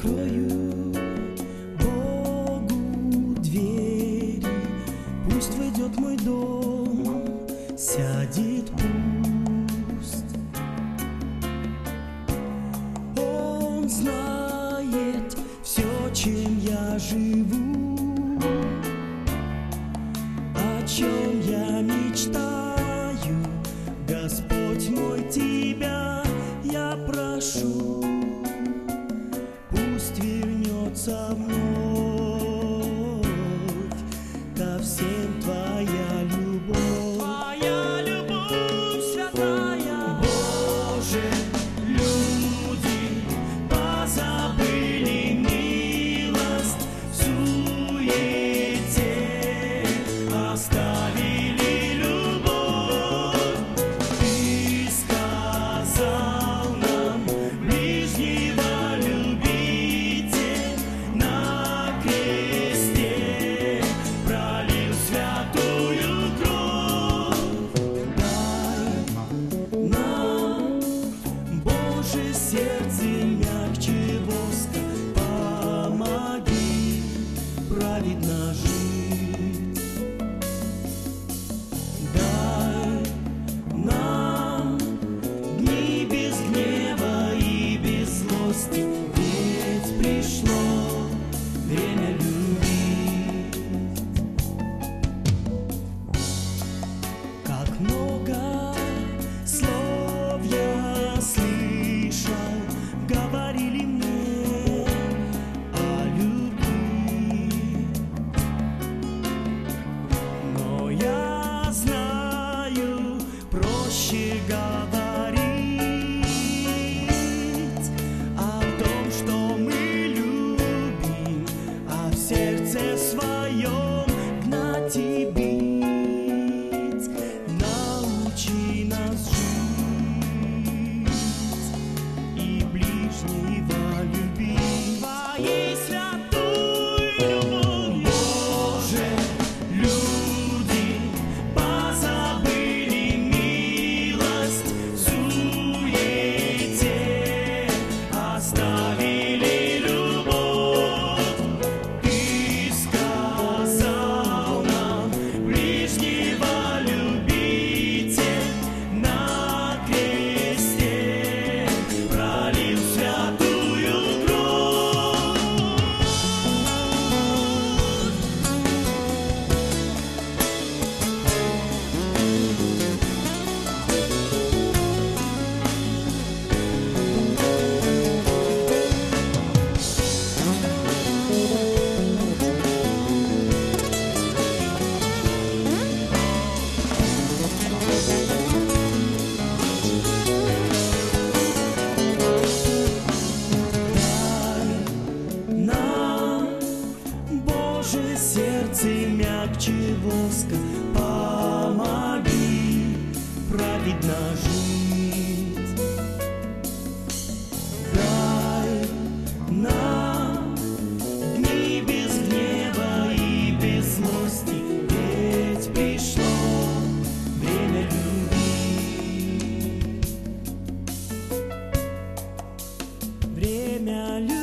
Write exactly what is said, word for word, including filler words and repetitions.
открою Богу двери, пусть войдет в мой дом, сядет пусть. Он знает все, чем я живу, о чем я мечтаю. Господь мой, Тебя я прошу, пусть вернется вновь ко всем Твоя любовь. Твоя любовь святая. Боже, люди позабыли милость в суете, оставили любовь. Ты сказал нам ближнего любите, на кресте пролил святую кровь. Дай нам, Боже, сердце мягче воска, помоги праведно жить. Дай нам дни без гнева и без злости, ведь пришло время любить. Как много слов я слышал, говорили мне о любви, но я знаю, проще говорить о том, что мы любим, а в сердце своем гнать и бить. Научи нас жить и ближнего любить. Твоей святой любовью. Боже, люди позабыли милость в суете, оставили любовь. Ты сказал нам ближнего любите, на кресте пролил святую кровь. Дай нам, Боже, сердце мягче воска, помоги праведно жить. Дай нам дни без гнева и без злости, ведь пришло время любить. Время любить.